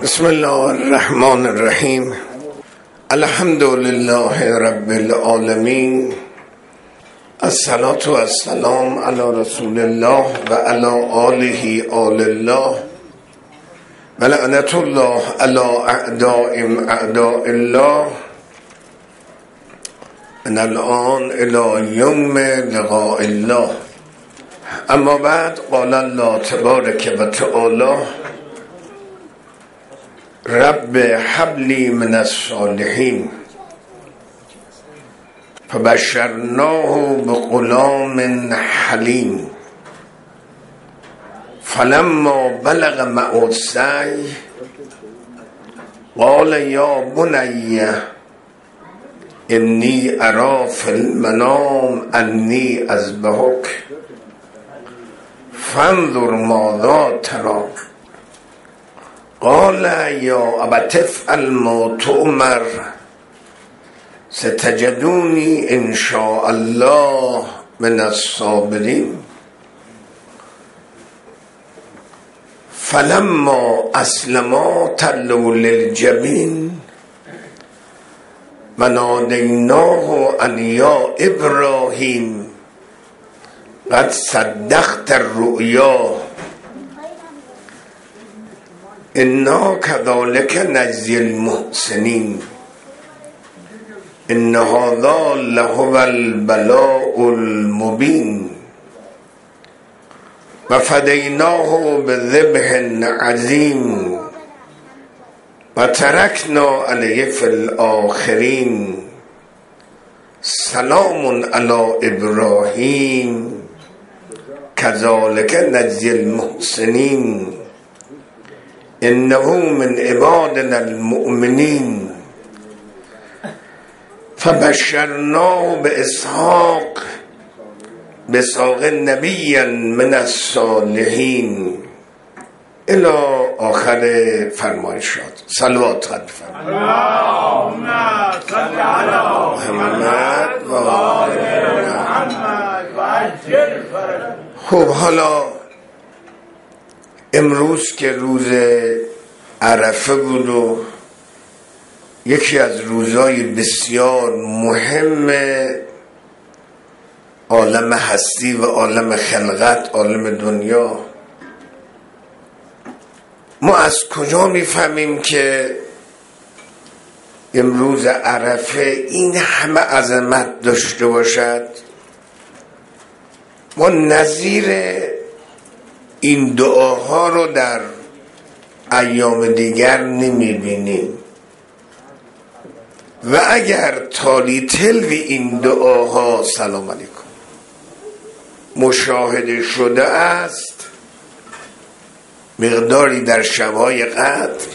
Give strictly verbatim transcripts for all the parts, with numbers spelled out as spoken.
بسم الله الرحمن الرحیم. الحمد لله رب العالمین. الصلاة و السلام علی رسول الله و علی آله آل الله و لعنت الله علی اعدائهم اعداء الله من الان الی یوم لقاء الله. اما بعد، قال الله تبارک و تعالی: رب هب لی من الصالحین فبشرناه بغلام حلیم فلما بلغ معه السعی قال یا بنی انی اری فی المنام انی اذبحک فانظر ماذا تری قال یا ابت افعل ما تؤمر ستجدونی ان شاء الله من الصابرین. فلما اسلما تلوا للجبین و نادیناه ان یا ابراهیم قد صدقت الرؤیا انا كذلك نجزي المحسنين ان هذا لهو البلاء المبين وفديناه بذبح عظيم وتركنا عليه في الآخرين سلام على إبراهيم كذلك نجزي المحسنين انه من عبادنا المؤمنین فبشرناه باسحاق بساق نبی من الصالحین الی آخر فرمایشات. صلوات خواهد فرمود. اللهم صل علی محمد و آل محمد و عجل فرجهم. خب، حالا امروز که روز عرفه بود و یکی از روزهای بسیار مهم عالم هستی و عالم خلقت، عالم دنیا، ما از کجا میفهمیم که امروز عرفه این همه عظمت داشته باشد؟ ما نظیر این دعاها رو در ایام دیگر نمیبینیم و اگر تالی تلوی این دعاها سلام علیکم مشاهده شده است، مقداری در شبهای قدر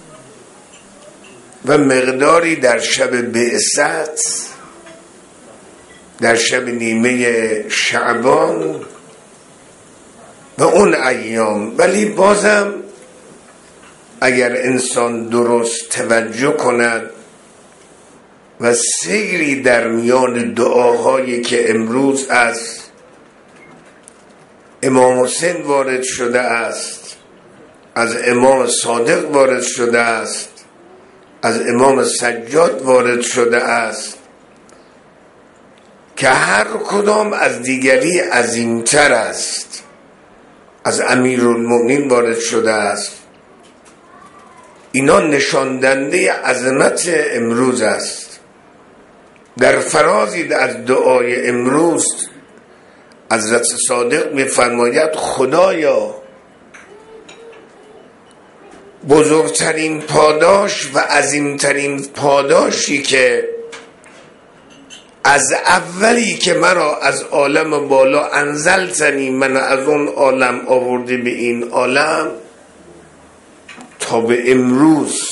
و مقداری در شب بعثت، در شب نیمه شعبان و اون ایام. ولی بازم اگر انسان درست توجه کند و سیری در میان دعاهایی که امروز از امام حسین وارد شده است، از امام صادق وارد شده است، از امام سجاد وارد شده است، که هر کدام از دیگری عظیمتر است، از امیرالمومنین وارد شده است، اینا نشاندنده عظمت امروز است. در فرازی از دعای امروز حضرت صادق می‌فرماید خدایا بزرگترین پاداش و عظیمترین پاداشی که از اولی که مرا از عالم بالا انزلتنی، من از اون عالم آوردی به این عالم، تا به امروز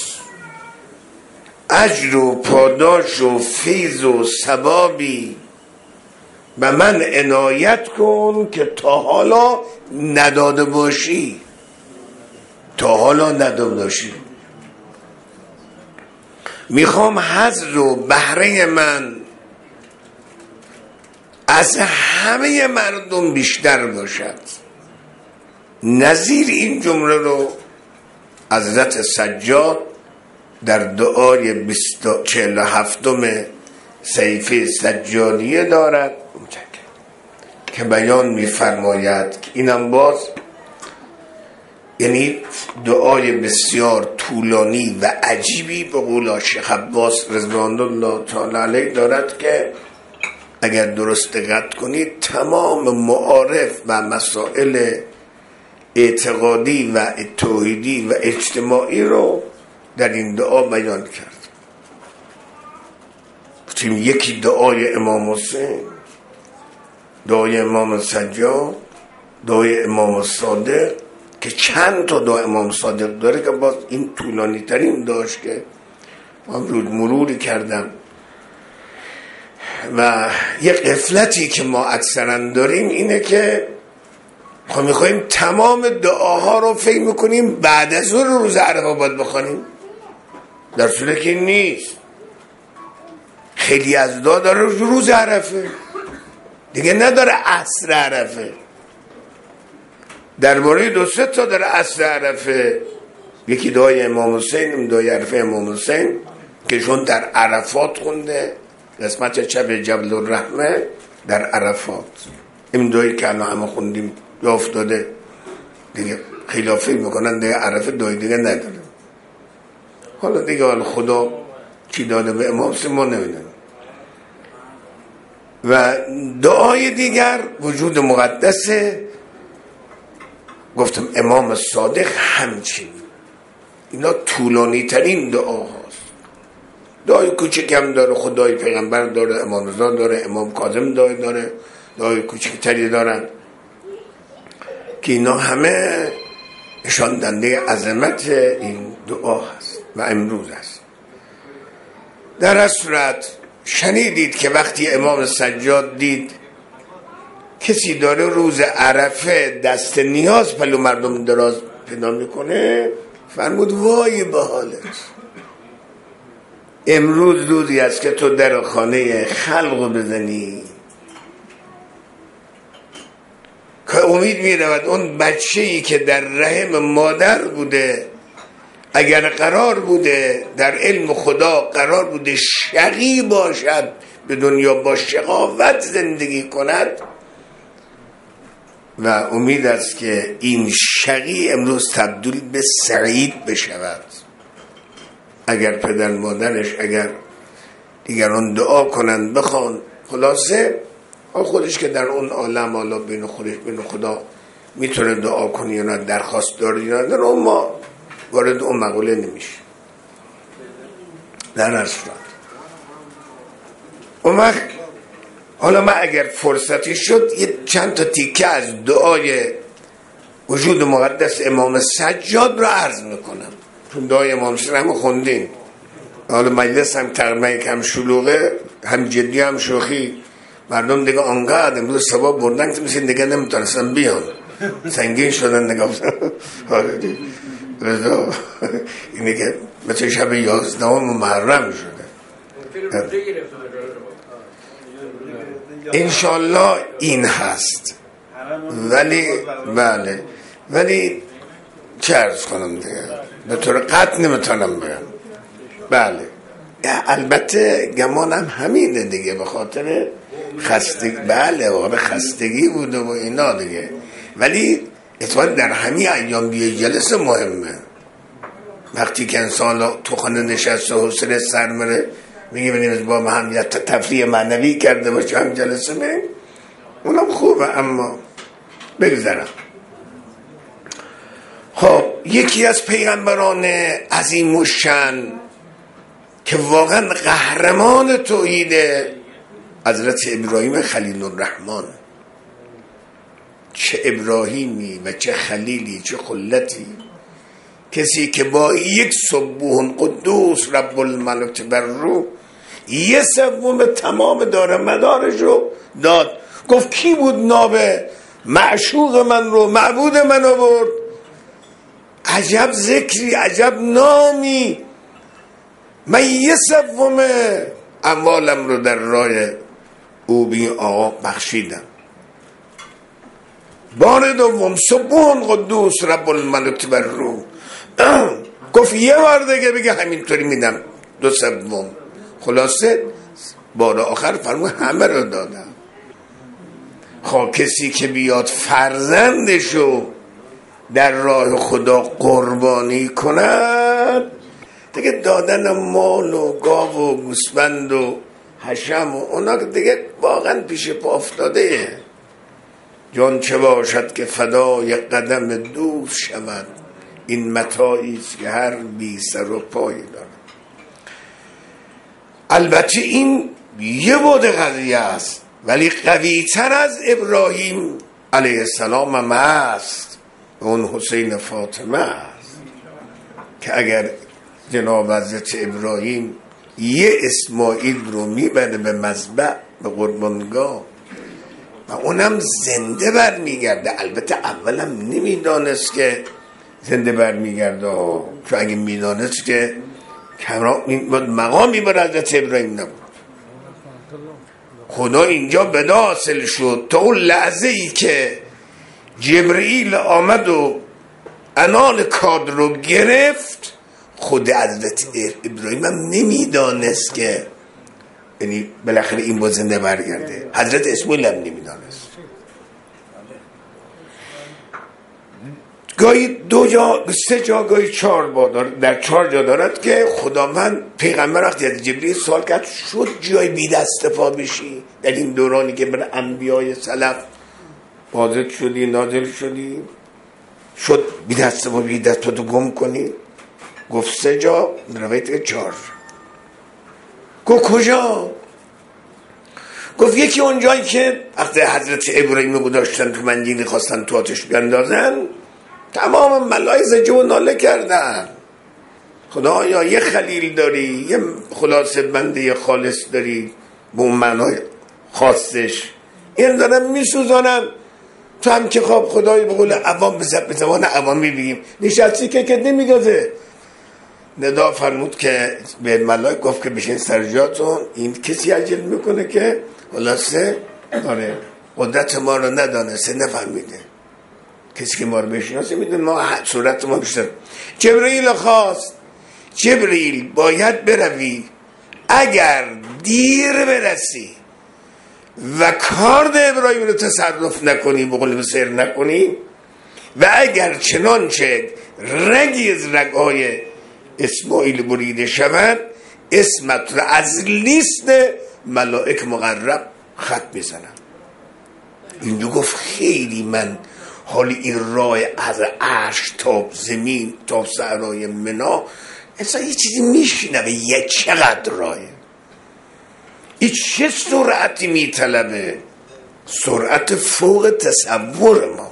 اجر و پاداش و فیض و ثوابی به من عنایت کن که تا حالا نداده باشی، تا حالا نداده باشی. میخوام حظ و بهره من از همه مردم بیشتر باشد. نظیر این جمله رو حضرت سجاد در دعای چهل و هفتم صحیفه سجادیه دارد که بیان می‌فرماید که اینم باز یعنی دعای بسیار طولانی و عجیبی به قول شیخ عباس رضوان الله تعالی علیه دارد که اگر درست دقت کنید تمام معارف و مسائل اعتقادی و توحیدی و اجتماعی رو در این دعا بیان کرد. گفتیم یکی دعای امام حسین، دعای امام سجاد، دعای امام صادق که چند تا دعای امام صادق داره که باز این طولانی ترین داشت که من رود مروری کردم. و یه غفلتی که ما اکثرا داریم اینه که خب میخواییم تمام دعاها رو فکر میکنیم بعد از اون روز عرفه باید بخونیم، در صورتی که نیست. خیلی از دعا داره روز عرفه دیگه، نداره عصر عرفه. در مورد دو سه تا داره عصر عرفه، یکی دعای امام حسین، دعای عرفه امام حسین که شون در عرفات خونده، قسمت چپ جبل الرحمه در عرفات. این دعایی که الان همه خوندیم یا افتاده دیگه، خیلی فکر میکنن دیگه عرفه دعای دیگه نداره. حالا دیگه حالا خدا چی داده به امام حسین ما نمیدونم. و دعای دیگر وجود مقدسه، گفتم امام صادق همچین. اینا طولانی ترین دعا هاست. دعای کوچک هم داره، خدای پیغمبر داره، امام رضا داره، امام کاظم دعای داره، دعای کوچک تری دارن که اینا همه نشان دهنده عظمت این دعا هست و امروز هست. در هر صورت شنیدید که وقتی امام سجاد دید کسی داره روز عرفه دست نیاز پلو مردم دراز پیدا میکنه، فرمود وای به حالت، امروز روزی است که تو در خانه خلق بزنی که امید میرود اون بچه‌ای که در رحم مادر بوده اگر قرار بوده در علم خدا قرار بوده شقی باشد، به دنیا با شقاوت زندگی کند، و امید است که این شقی امروز تبدیل به سعید بشود اگر پدر مادرش اگر دیگران دعا کنند بخوان. خلاصه خودش که در اون عالم حالا بین خودش بین خدا میتونه دعا کنی یا نه، درخواست داره یا نه، اون ما وارد اون مقوله نمیشه. در هر صورت اون وقت حالا من اگر فرصتی شد یه چند تا تیکه از دعای وجود مقدس امام سجاد رو عرض میکنم، چون دعای امام سجاد هم خوندیم. حالا مجلس هم تقریبا کم شلوغه، هم جدی هم شوخی، مردم دیگه آنقدر امروز سبا بردن که مثل دیگه نمیتونستن بیان، سنگین شدن نگاه. رضا اینه که مثل شب یازدهم محرم شده. انشالله این هست، ولی بله ولی چه عرض کنم دیگه، به طور قطع نمیتونم بگم. بله البته گمانم همینه دیگه، به خاطر خستگی، بله واقعا خستگی بوده و اینا دیگه، ولی اتفاقا در همین ایام یه جلسه مهمه. وقتی که انسان تو خانه نشسته و حوصله سر میره، میگه ببینیم با ما هم یه تفریح معنوی کرده باشه، هم جلسه میریم، اونم خوبه. اما بگذارم خب یکی از پیغمبران عظیم و شان که واقعا قهرمان توحید، حضرت ابراهیم خلیل الرحمن. چه ابراهیمی و چه خلیلی، چه خلتی، کسی که با یک سبوح قدوس رب الملک بر رو یه سوم تمام داره مدارش رو داد. گفت کی بود ناب معشوق من رو، معبود من رو برد؟ عجب ذکری، عجب نامی. من یه سوم اموالم رو در راه او بی آقا بخشیدم. بار دوم سبحان قدوس رب الملک بر رو، گفت یه بار دیگه بگه همینطوری میدم دو سوم. خلاصه بار آخر فرمود همه رو دادم. خب کسی که بیاد فرزندشو در راه خدا قربانی کند دیگه دادن مال و گاو و گوسفند و حشم و اونا دیگه واقعا پیش پا افتاده. جان چه باشد که فدای قدم دوست شود، این متاعی است که هر بی سر و پایی دارد. البته این یه بود قضیه است، ولی قوی تر از ابراهیم علیه السلام هم هست، اون حسین فاطمه است که اگر جناب حضرت ابراهیم یه اسماعیل رو میبره به مذبح، به قربانگاه، و اونم زنده بر میگرده. البته اولم نمیدانست که زنده بر میگرده، چون اگه میدانست که مقامی بر حضرت ابراهیم نبود. خدا اینجا بدا حاصل شد تا اون لحظه ای که جبرئیل آمد و عنان کاد رو گرفت، خود حضرت ابراهیم هم نمیدانست که یعنی بالاخره این با زنده برگرده. حضرت اسماعیل هم نمیدانست. گاهی دو جا سه جا گاهی چهار بار در چهار جا دارد که خداوند پیغمبر وقتی از جبرئیل سوال کرد شد جای بی دست پا بشی در این دورانی که بر انبیای سلف واضح شدی نازل شدی، شد بی دست پا بی دست پا تو گم کنی؟ گفت سه جا، روایت چهار. گفت کجا؟ گفت یکی اون جایی که وقتی حضرت ابراهیم گذاشتن تو منجیلی خواستن تو آتش بیندازن، تمام ملائکه زجه و ناله کردن خدایا یه خلیل داری، یه خلاصه بنده خالص داری به اون معنای خاصش، این دارم میسوزانم تو هم که خواب خدای به قول عوام به زبان عوامی بگیم نشستی که که نمیگازه. ندا فرمود که به ملائکه گفت که بشین سر جاتون، این کسی عجل میکنه که خلاصه آره قدرت ما رو ندانسته نفهمیده. کسی که ما رو بشناسه میدونه ما صورت ما بیشتر. جبرئیل خواست جبرئیل باید بروی، اگر دیر برسی و کار ابراهیم رو تصرف نکنی، به قول سر نکنی، و اگر چنانچه رگی از رگهای اسماعیل بریده شود، اسمت رو از لیست ملائک مقرب خط میزنم. اینجا گفت خیلی من حالی این راه از عرش تا زمین تا صحرای منا انسان یه چیزی میشنوه، یه چقدر راهه، این چه سرعتی میطلبه، سرعت فوق تصور ما.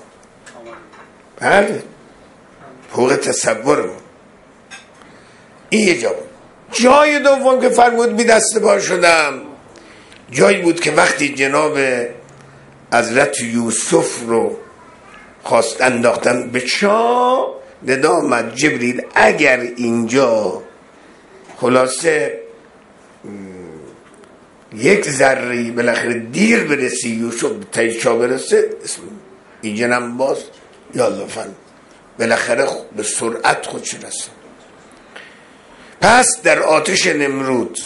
بله فوق تصور ما. این یه جا بود. جای دوم که فرمود بی دست پا شدم، جایی بود که وقتی جناب حضرت یوسف رو خواست انداختن به چاه، ندا آمد جبرئیل اگر اینجا خلاصه یک ذره بالاخره دیر برسی یوسف تا چاه برسه، اینجا نم باز یالله فن بالاخره به سرعت خودش رسه. پس در آتش نمرود،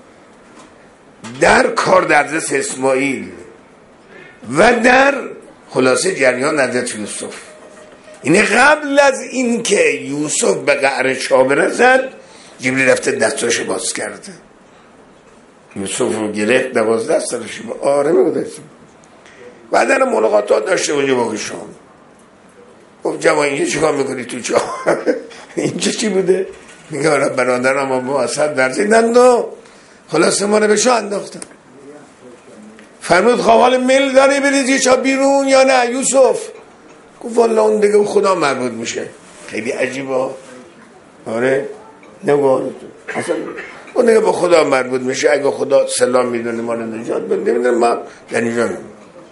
در کار در دست اسماعیل و در خلاصه جریان حضرت یوسف، اینه قبل از این که یوسف به قعر چاه برسد جبرئیل رفته دستاش باز کرده، یوسف رو گرفت دوازده سالش به آرمه گذاشت. بعد در ملاقاتات داشته اونجا با شما گفت جوان اینجا چیکار میکنی تو چاه؟ اینجا چی بوده؟ میگه آره برادرم و با اسد درزیدن و خلاصه ما رو به چاه انداختن. فرمود خواه حال میل داری بریزی چاه بیرون یا نه یوسف؟ گفت والا اون دیگه خدا مربوط میشه. خیلی عجیبه. آره نگاه اصلا اون دیگه با خدا مربوط میشه. اگه خدا سلام میدونه ما رو نجات بده نمیدونه ما در نجات میدونه.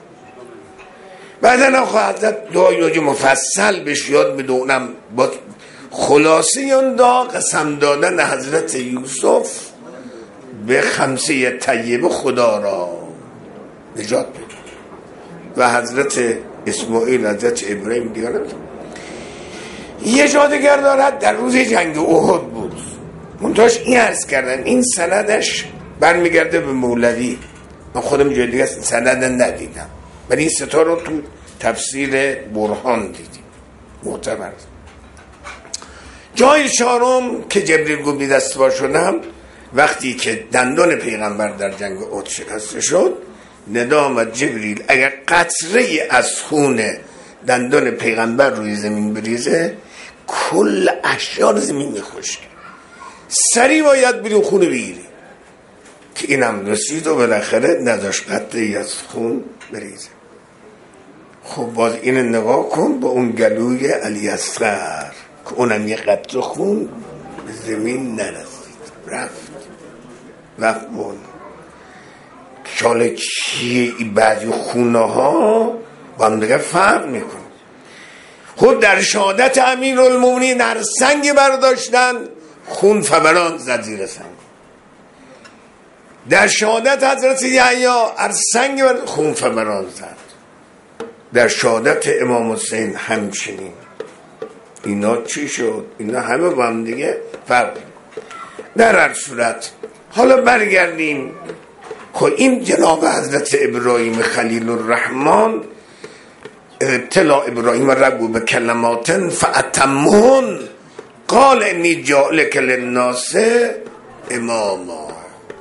بعدن خواهد حضرت دعای مفصل بهش یاد بدونم با خلاصه اون دا قسم دادن حضرت یوسف به خمسه طیبه خدا را نجات بده و حضرت اسماعیل حضرت ابراهیم دیگر. یه جا دیگر دارد در روز جنگ احد بود. منتهاش این عرض کردن این سندش برمیگرده به مولوی. من خودم جای دیگه سند ندیدم ولی این ستا رو تو تفسیر برهان دیدیم معتبر. جای چهارم که جبریل گفت دستوار شدم وقتی که دندان پیغمبر در جنگ احد شکسته شد، ندا آمد جبریل اگر قطره از خون دندان پیغمبر روی زمین بریزه کل اشیاء زمین میخوشه، سریع باید بریم خون بگیری. که اینم رسید و بالاخره نداشت قطره از خون بریزه. خب باز این نگاه کن با اون گلوی علی اصغر که اونم یه قطره خون به زمین نرسید، رفت رفت بون شاله چیه ای بعضی خونه ها با هم دیگه فرق میکنه. خود در شهادت امیرالمومنین در سنگ برداشتن خون فوران زد زیر سنگ، در شهادت حضرت یحیی هر سنگ برداشتن خون فوران زد، در شهادت امام حسین همچنین. اینا چی شد؟ اینا همه با هم دیگه فرق. در هر صورت حالا برگردیم. خب این جناب حضرت ابراهیم خلیل الرحمن ابتلا ابراهیم ربو به کلمات فاتمهن قال انی جاعلک للناس اماما.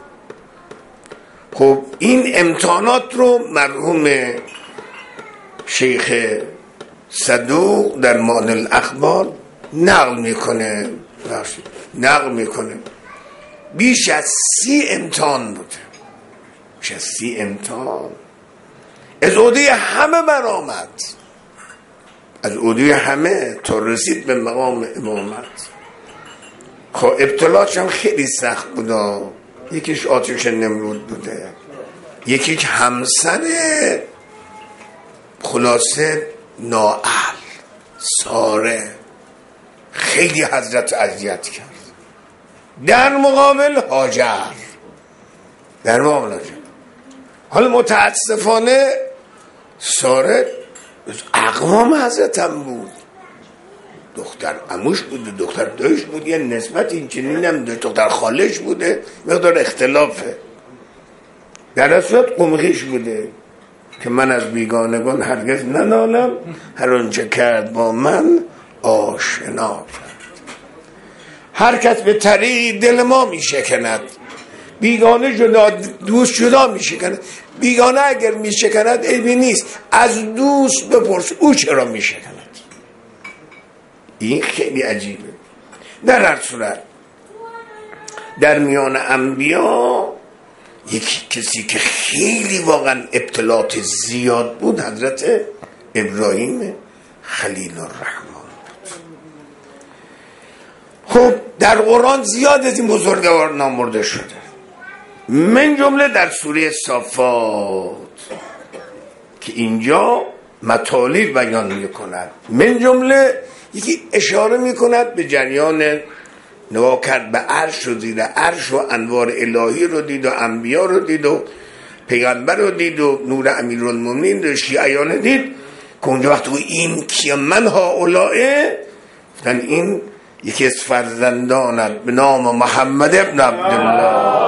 خب این امتحانات رو مرحوم شیخ صدوق در معانی الاخبار نقل میکنه نقل میکنه بیش از سی امتحان بوده، بیش از سی امتحان از عهده همه برآمد، از عهده همه تا رسید به مقام امامت. خب ابتلاش هم خیلی سخت بوده، یکیش آتش نمرود بوده، یکیش همسر خلاصه نااهل ساره، خیلی حضرت اذیت کرد. در مقابل هاجر، در مقابل هاجر. حالا متاسفانه ساره اقوام حضرت هم بود، دختر عموش بود، دختر دایش بود، یه نسبت این چنین هم داشت، دختر خالش بوده، مقدار اختلافه. در اصل قمخیش بوده که من از بیگانگان هرگز ننالم، هر آنچه کرد با من آشنا کرد. هر کس به طریق دل ما می شکند، بیگانه جدا دوست جدا می شکند. بیگانه اگر می شکند عیبی نیست، از دوست بپرس او چرا می شکند. این خیلی عجیبه. در هر صورت در میان انبیا یکی کسی که خیلی واقعا ابتلاات زیاد بود حضرت ابراهیم خلیل الرحمن بود. خب در قرآن زیاد از این بزرگوار نامبرده شده، من جمله در سوره صافات که اینجا مطالب بیان میکند، من جمله یکی اشاره میکند به جریان نگاه کرد به عرش رو دید، عرش و انوار الهی رو دید و انبیا رو دید و پیغمبر رو دید و نور امیرالمومنین رو شیعیان دید که اونجا وقت این که من ها اولائه گفتن این یکی از فرزندانت به نام محمد ابن عبدالله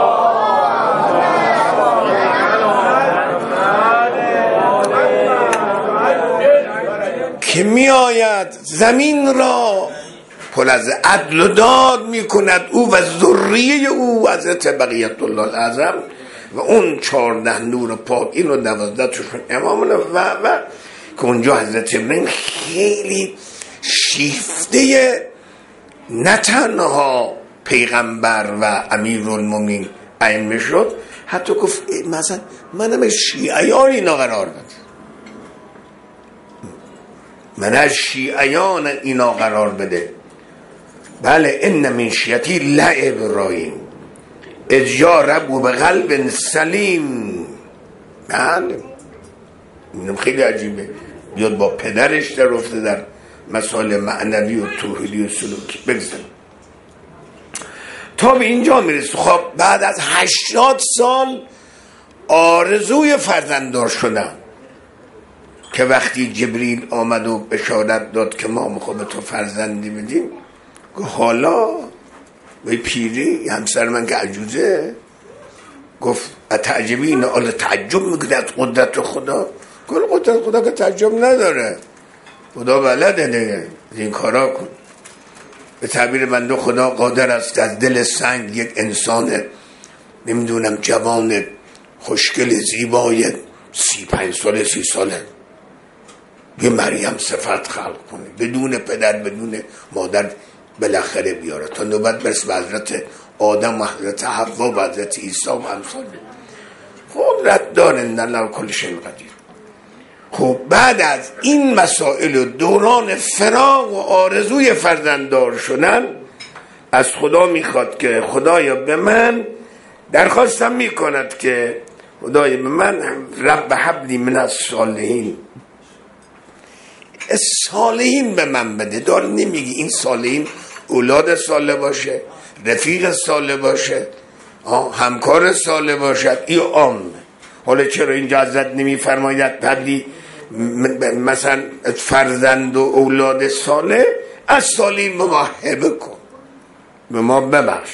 که می آید زمین را پر از عدل و داد می کند، او و ذریه او حضرت بقیت الله الاعظم و اون چارده نور پاک این و دوازده تشون امامونه و و که اونجا حضرت ابراهیم خیلی شیفته نه تنها پیغمبر و امیرالمومنین ائمه شد، حتی گفت مثلا منم شیعیان اینا قرار بده، من از شیعیان اینا قرار بده. بله ان من شیعتی لابراهیم اذ جاء ربه بقلب سلیم. بله اینم خیلی عجیبه، بیاد با پدرش در افته در مسائل معنوی و توحیدی و سلوکی. بگذاریم تا به اینجا میرسه. خب بعد از هشتاد سال آرزوی فرزنددار شدن، که وقتی جبریل آمد و بشارت داد که ما میخوام به تو فرزندی بدیم، گفت حالا به پیری همسر من که عجوزه، گفت اتعجبین، آل تعجب میکنه از قدرت خدا؟ گفت قدرت خدا که تعجب نداره، خدا بلده دیگه، این کارا کن. به تعبیر بنده خدا قادر است از دل سنگ یک انسان نمیدونم جوان خوشگل زیبای سی پنج ساله سی ساله یه مریم صفت خلق کنه، بدون پدر بدون مادر بالاخره بیاره تا نوبت برس به حضرت آدم و حضرت حوا و حضرت عیسی و امثال. قدرت داره الله کل شیء قدیر. خب بعد از این مسائل و دوران فراغ و آرزوی فرزنددار شدن، از خدا میخواد که خدایا به من درخواستم میکند که خدایا به من رب هب لی من الصالحین، صالحین به من بده. دار نمیگی این صالحین اولاد صالح باشه، رفیق صالح باشه، همکار صالح باشد، این عامه. حالا چرا اینجا حضرت نمیفرماید پدی مثلا فرزند و اولاد صالح از صالحین به ما هبه کن، به ما ببخش.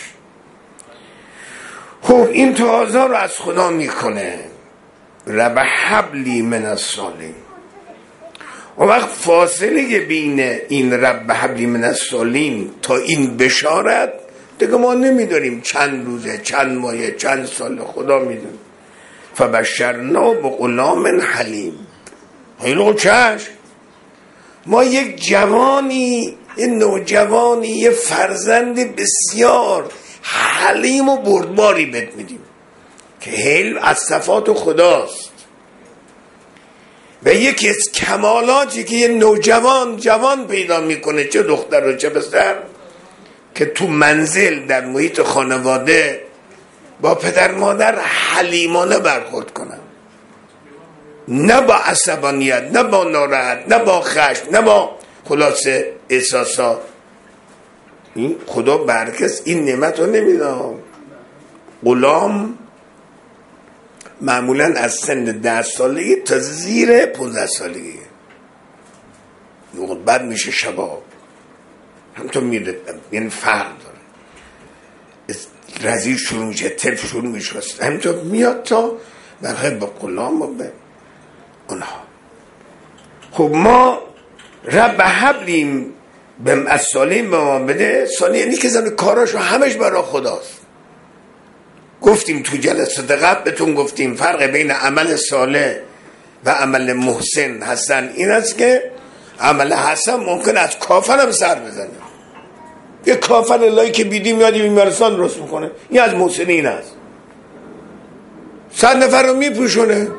خب این تقاضا رو از خدا میکنه رب هب لی من الصالحین. و وقت فاصله بین این رب هب لی من الصالحین تا این بشارت دیگه ما نمیدونیم چند روزه، چند ماهه، چند ساله، خدا میدونه. فبشرنا بغلام حلیم. خیلی چشم، ما یک جوانی، یه نوجوانی، یه فرزند بسیار حلیم و بردباری بهت میدیم که حلم از صفات خداست و یکی از کمالاتی که یه نوجوان جوان پیدا میکنه، چه دختر و چه پسر، که تو منزل در محیط خانواده با پدر مادر حلیمانه برخورد کنن، نه با عصبانیت، نه با ناراحت، نه با خشم، نه با خلاصه احساسات. این خدا برکس این نعمت رو نمیده. غلام معمولا از سن ده سالگی تا زیر پونزده سالگی بعد میشه شباب، همطور میده، یعنی فرق داره، رزیل شروع میشه، تلف شروع میشه، همطور میاد تا برخی به غلام و به اونها. خب ما رب هب لی به از صالحین به ما بده. صالح یعنی که زن کاراشو همش برای خداست. گفتیم تو جلسات قبل بهتون گفتیم فرق بین عمل صالح و عمل محسن حسن این است که عمل حسن ممکن از کافر هم سر بزنه. یه کافر اللهی که بیدیم یادی بیمارستان درست میکنه، این از محسنین است، صد نفر رو میپوشونه،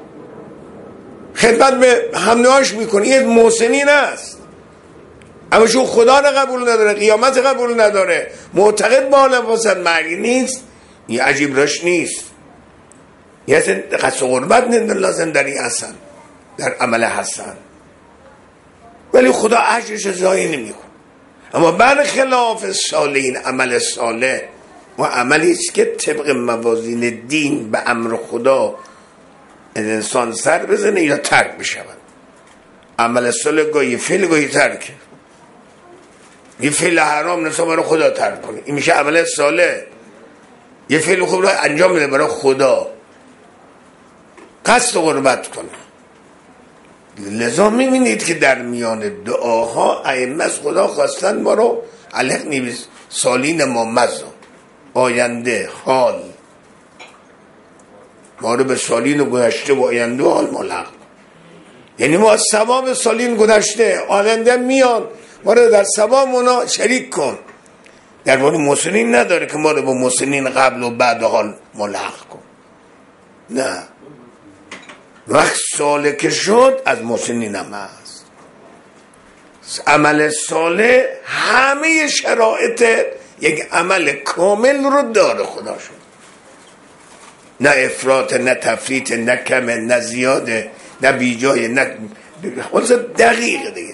خدمت به همنهاش میکنه، این محسنین است. اما چون خدا رو قبول نداره، قیامت قبول نداره، معتقد به عالم واسد مرگی نیست، این عجیب راش نیست. یه اصلا قصد و قربت لازم در این حسن، در عمل حسن، ولی خدا اجرش ضایع نمیکنه. اما برخلاف صالحین عمل صالح و عملی است که طبق موازین دین به امر خدا انسان سر بزنه یا ترک بشود. عمل صالح گاهی فعل گاهی ترک، یه فعل حرام نسا برای خدا ترک کنه، این میشه عمل صالح. یه فعل خوب را انجام بده برای خدا، قصد و قربت کنه. لذا میبینید که در میان دعاها ائمه از خدا خواستن ما رو علق نیست سالین ما مزا، آینده، حال، ما رو به سالین گذشته و آینده و حال ملحق. یعنی ما از ثواب سالین گذشته آینده میاد، ما رو در ثواب اونا شریک کن. در مورد محسنین نداره که ما رو با محسنین قبل و بعد حال ملحق کن، نه. وقت صالح که شد از محسنین هم هست. عمل صالح همه شرایط یک عمل کامل رو داره خدا شد، نه افراط، نه تفریط، نه کم، نه زیاده، نه بیجای، نه خلاص دقیق دیگه.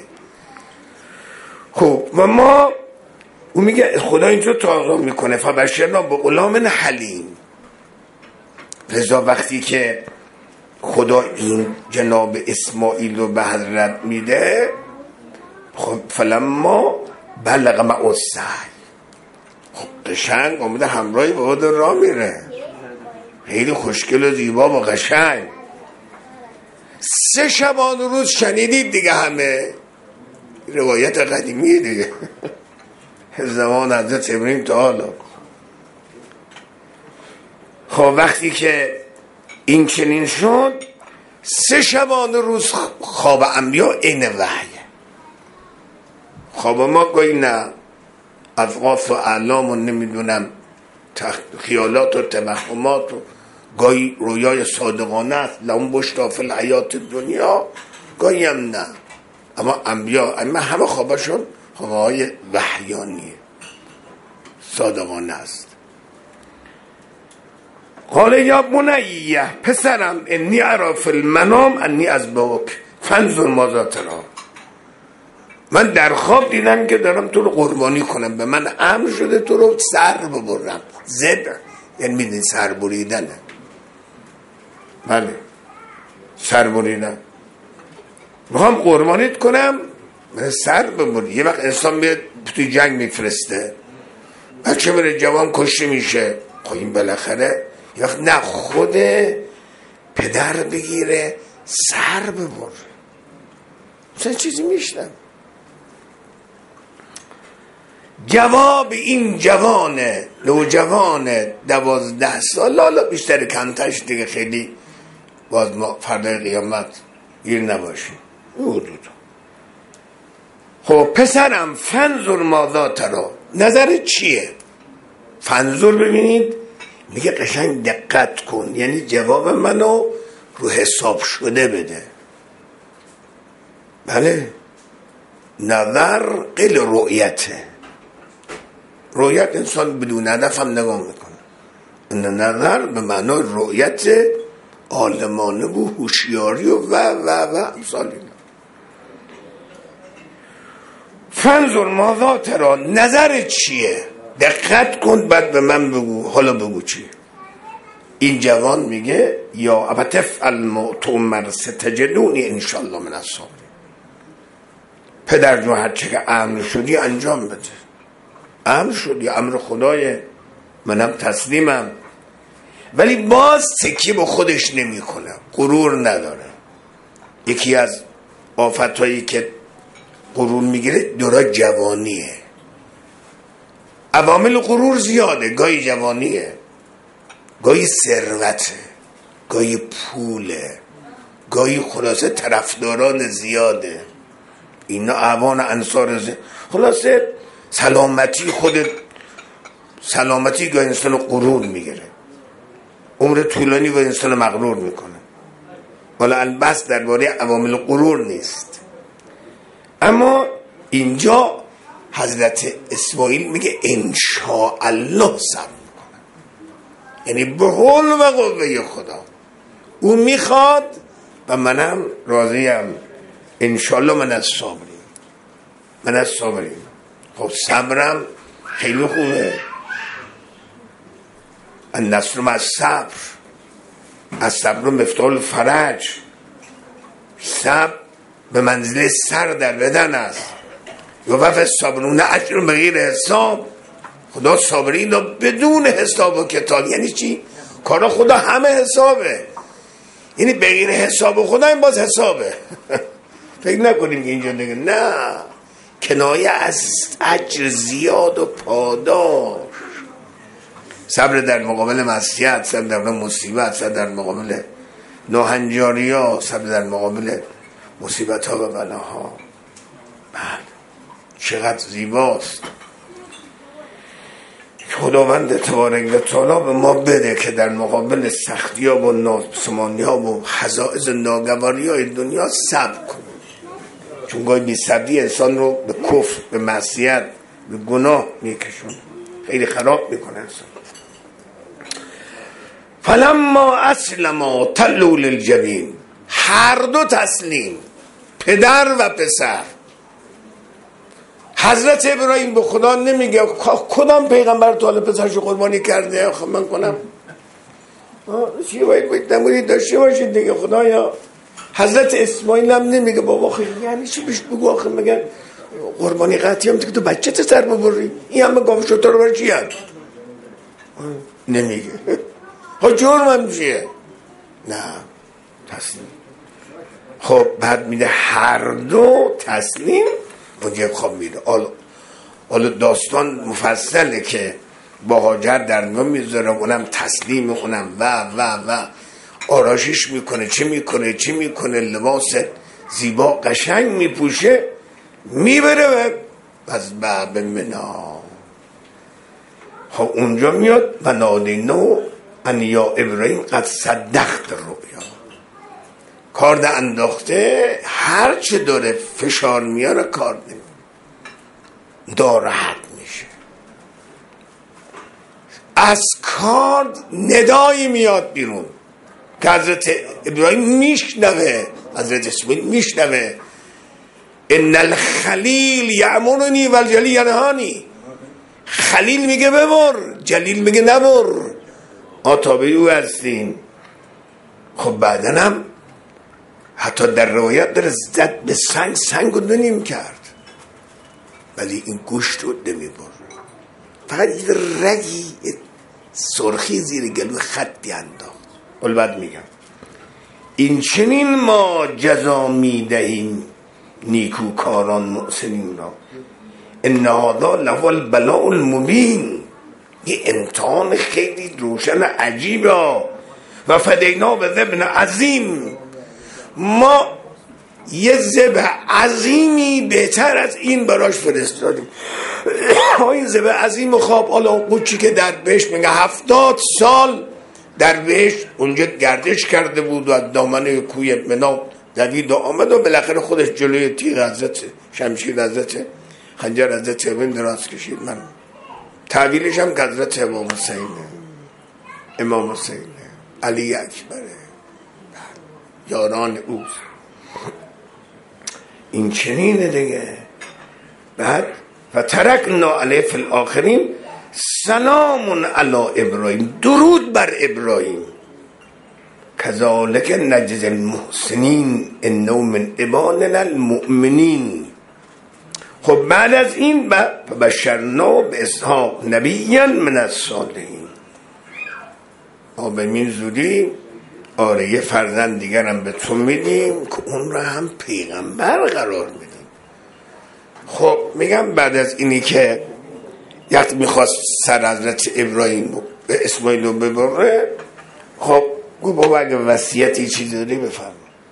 خب و ما اون میگه خدا اینجا تقاضا میکنه فبشرنا بغلام حلیم. لذا وقتی که خدا این جناب اسماعیل رو به حضرت میده. خب فلما بلغ معه السعی، خب قشنگ آمده همراهی با خود راه میره، خیلی خوشگل و زیبا و قشنگ. سه شبان روز شنیدید دیگه، همه روایت قدیمی دیگه زمان حضرت ابراهیم تا حالا. خب وقتی که این چنین شد، سه شبان روز خواب انبیا این وحیه. خواب ما گوی نه اضغاث و اعلام و نمیدونم خیالات و توهمات و گاهی رویای صادقانه است، لهم بشری فی الحیات دنیا، گاهی هم نه. اما انبیا اما همه خوابشون خوابهای وحیانیه، صادقانه است. قال یا بنیه، پسرم، انی اری فی المنام انی اذبحک فانظر ماذا تری، من در خواب دیدم که دارم تو رو قربانی کنم، به من امر شده تو رو سر ببرم. ذبح یعنی میدونی سر بریدنه، بله سر بریدن، میخوام قربانیت کنم من سر ببری. یه وقت انسان بیاد توی جنگ میفرسته، بچه بره جوان کشته میشه، خب این بالاخره یه وقت نه خود پدر بگیره سر ببره، مثلا چیزی میشنم. جواب این جوان نوجوان دوازده سال، لالا بیشتر کمترش دیگه، خیلی باز ما فردای قیامت گیر نباشیم حدود. خب پسرم فنظر ماذا تری، نظرت چیه؟ فنظر ببینید میگه قشنگ دقت کن، یعنی جواب منو رو حساب شده بده. بله نظر قل رؤیته، رؤیت انسان بدون هدف هم نگاه میکنه، این نظر به معنای رؤیت عالمانه و هوشیاری و و و و امثال اینا. فنظر ماذا تری، نظرت چیه؟ دقت کن بعد به من بگو، حالا بگو چیه. این جوان میگه یا ابت افعل ما تؤمر ستجدونی ان شاء الله من الصابرین، پدر جو هر چه که امر شدی انجام بده، امر شدی، امر خدای منم تسلیمم. ولی باز تکیه به خودش نمی کنه، غرور نداره. یکی از آفتایی که غرور میگیره دورا جوانیه، عوامل غرور زیاده، گاهی جوانیه، گاهی ثروته، گاهی پوله، گاهی خلاصه طرفداران زیاده، اینا اعوان انصار زیاده. خلاصه سلامتی، خودت سلامتی گاهی انسان غرور میگیره، عمر طولانی و انسان مغرور میکنه. حالا البس درباره عوامل غرور نیست، اما اینجا حضرت اسماعیل میگه انشاءالله صبر میکنه، یعنی به حول و قوه خدا او میخواد و منم راضیم، انشاءالله من از صابرین، من از صابرین. خب صبرم خیلی خوبه، النصر مع الصبر، الصبر مفتاح الفرج، صبر به منزله سر در بدن است. یوفی الصابرون اجر بغیر حساب، خدا صابرین رو بدون حساب و کتاب. یعنی چی؟ کارا خدا همه حسابه، یعنی بغیر حساب خدا این باز حسابه فکر نکنیم که اینجا دیگه نه، کنایه از اجر زیاد و پاداش. صبر در مقابل معصیت، صبر در مقابل مصیبت، صبر در مقابل ناهنجاریا، صبر در مقابل مصیبت ها و بلاها. بله چقدر زیباست. خداوند تبارک و تعالی به ما بده که در مقابل سختی ها و ناسمانی ها و حزائز ناگواری های دنیا صبر کنیم، چون گاهی بی صبری انسان رو به کفر، به معصیت، به گناه میکشونه، خیلی خراب میکنه انسان. فلما اسلما تلوا للجبین، هر دو تسلیم، پدر و پسر. حضرت ابراهیم به خدا نمیگه کدام پیغمبر تا حالا پسرشو قربانی کرده، خب من کنم. چی باید باید نموری داشته باشید دیگه. خدایا حضرت اسماعیل هم نمیگه بابا خیلی یعنی چی بهش بگو آخه مگه قربانی قطعی هم که تو بچه تو سر ببری این همه گاو شتر رو برای چی هم نمیگه ها جرمم چیه نه تسلیم. خب بعد میده هر دو تسلیم اونجا خواب میده. حالا داستان مفصله که با هاجر در میان میذاره اونم تسلیم اونم و و و آراشش میکنه چه میکنه چه میکنه لباس زیبا قشنگ میپوشه میبره و از باب منا. خب اونجا میاد و نادینو ان یا ابراهیم قد صدقت رؤیا. کارد انداخته هر چه داره فشار میاره کار نمی دارحت میشه. از کارد ندایی میاد بیرون که حضرت ابراهیم میشنوه، حضرت اسماعیل میشنوه ان الخلیل یأمرنی والجلیل ینهانی. خلیل میگه ببر، جلیل میگه نبر، آتابه او هستین. خب بعدن هم حتی در روایت داره زد به سنگ، سنگ رو نیم کرد ولی این گوشت رو نمی بر. فقط یه رگی سرخی زیر گلو خطی انداخت. ولی بعد میگم این چنین ما جزا میدهیم نیکوکاران محسنین را ان هذا لهو البلاء المبین. یه امتحان خیلی روشن عجیبه و فدینا به ذبح عظیم. ما یه ذبح عظیمی بهتر از این براش فرستادیم. این ذبح عظیم خواب حالا قوچی که در بهش میگه هفتاد سال در بهش اونجا گردش کرده بود و از دامنه کوی منا دوید و آمد و بالاخره خودش جلوی تیغ حضرت شمشیر حضرت خنجر حضرت ابراهیم دراز کشید. من تعبیرش هم که حضرت امام حسینه، امام حسینه، علی اکبره، یاران اوست. این چنینه دیگه. بعد و ترکنا علیه فی الاخرین سلام علی ابراهیم، درود بر ابراهیم. کذالک نجزی المحسنین انه من عبادنا المؤمنین. خب بعد از این بشرنا به اسحاق نبیا من الصالحین. ما به این زودی آره یه فرزند دیگرم به تو میدیم که اون را هم پیغمبر قرار میدیم. خب میگم بعد از اینی که یک میخواست سر حضرت ابراهیم به اسماعیل رو ببره، خب گفت بابا اگه وصیتی چیزی داری بفرما.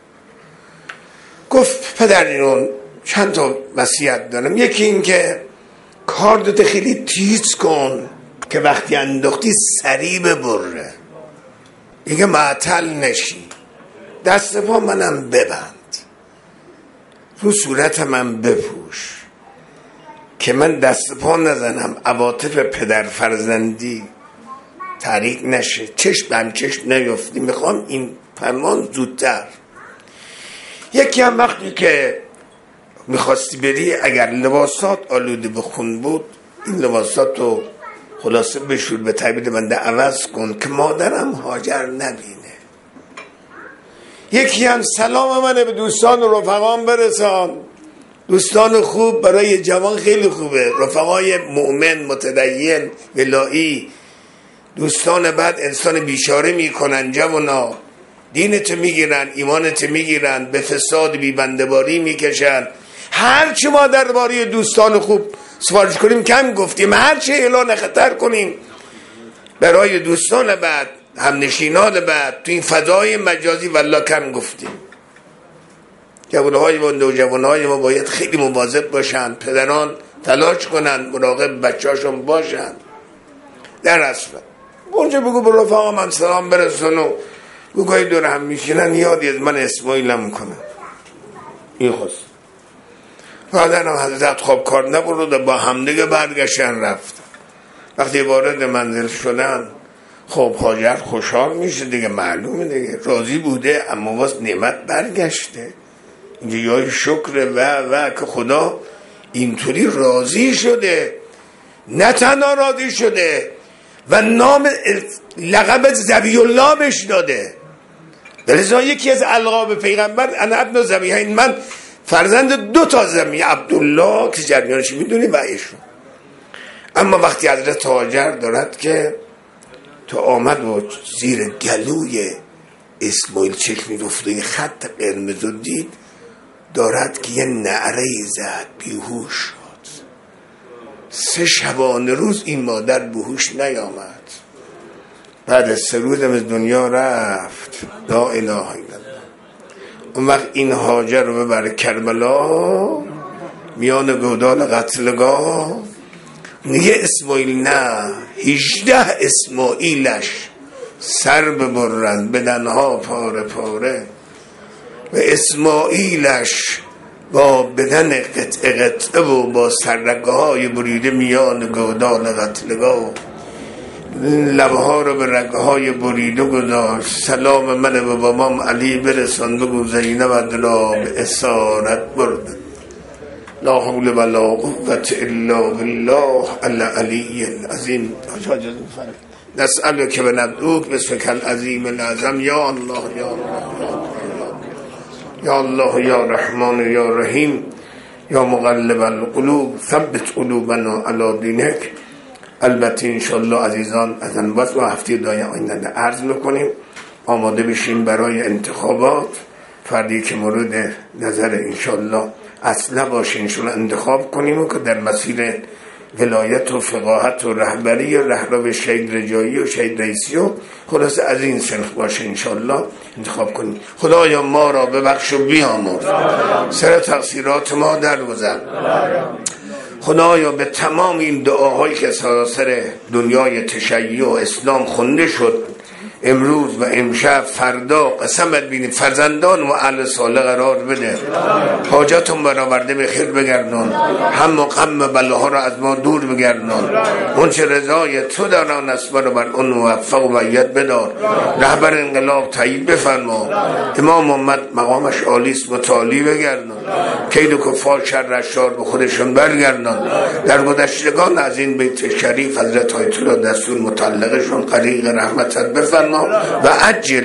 گفت پدرجون چند تا وصیت دارم. یکی این که کاردت خیلی تیز کن که وقتی انداختی سریع ببره، دیگه معطل نشی، دست پا منم ببند، رو صورت من بپوش که من دست پا نزنم، عواطف پدر فرزندی تحریک نشه، چشم به هم چشم نیفتی. میخوام این فرمان زودتر. یکی هم وقتی که میخواستی بری اگر لباسات آلوده به خون بود این لباسات رو خلاصه بشور به تعبیر بنده عوض کن که مادرم هاجر نبینه. یکی هم سلام منه به دوستان و رفقان برسان. دوستان خوب برای جوان خیلی خوبه، رفقای مؤمن متدین ولایی. دوستان بعد انسان بیچاره میکنن، جوانا دینت میگیرن، ایمانت میگیرن، به فساد بی بندباری میکشن. هرچی ما درباره دوستان خوب سفارش کنیم کم گفتیم، هرچی اعلان خطر کنیم برای دوستان بعد، همنشینان بعد تو این فضای مجازی والله کم گفتیم. جوانهای ما و جوانهای ما باید خیلی مواظب باشن، پدران تلاش کنن مراقب بچه‌هاشون باشن. در اصل اونجا بگو به رفقا من سلام برسون و بگوی دور هم میشینن یادی از من اسماعیلم کنن. این خواست بعدن حضرت خواب کار نبرد و با همدیگه برگشتن رفتن. وقتی وارد منزل شدن خب هاجر خوشحال میشه دیگه، معلومه دیگه، راضی بوده اما واسه نعمت برگشته. اینجا یای شکر و و که خدا اینطوری راضی شده. نه تنها راضی شده و نام لقب ذبیح الله بهش داده. لذا یکی از القاب پیغمبر انا ابن ذبیحین، من فرزند دو تا ذبیح عبدالله که جریانش میدونی و ایشون. اما وقتی حضرت هاجر دارد که تا آمد و زیر گلوی اسماعیل چشم می‌دفت و این خط قرمز رو دید، دارد که یه نعره زد، بیهوش شد. سه شبانه روز این مادر بهوش نیامد. بعد از سه روز از دنیا رفت. لا اله الا الله. اون وقت این هاجر رو ببره کربلا، میان گودال قتلگاه، میگه اسماعیل نه، هجده اسماعیلش سر ببرند بدنها پاره پاره و اسماعیلش با بدن قطعه قطعه و با سررگه های بریده میان گودال قتلگاه لبه ها رو به رگه های بریده گذاشت. سلام من به بابام علی برسان، بگو زینب را به اسارت برد. لا حول ولا قوة الا بالله العلی العظیم. نسألک و ندعوک باسمک العظیم العظم. یا الله یا الله یا الله یا رحمان یا رحیم یا مقلب القلوب ثبت قلوبنا علی دینک. البته انشالله عزیزان از انباز و هفته دایه آینده عرض میکنیم آماده بشیم برای انتخابات. فردی که مورد نظر انشالله اصلا باشه انشالله انتخاب کنیم و که در مسیر ولایت و فقاهت و رهبری و رهرو شهید رجایی و شهید رئیسی و خلاص از این سنخ باشه انشالله انتخاب کنیم. خدایا ما را ببخش و بیامرز، سر تقصیرات ما درگذر. خدایا به تمام این دعاهایی که سراسر دنیای تشیع و اسلام خونده شد امروز و امشب فردا قسمت بینیم فرزندان و اهل صالح قرار بده. حاجاتون برآورده به خیر بگردان، هم و غم بلاها را از ما دور بگردان. اون چه رضای تو داران است بر اون موفق و مؤید بدار. رهبر انقلاب تایید بفرما. امام محمد مقامش عالی است، متعالی بگردان. کید و کفار شر اشرار به خودشون برگردان. در گذشتگان از این بیت شریف حضرت آیت الله دستور متعلقشون غریق رحمتت بفرما و عجل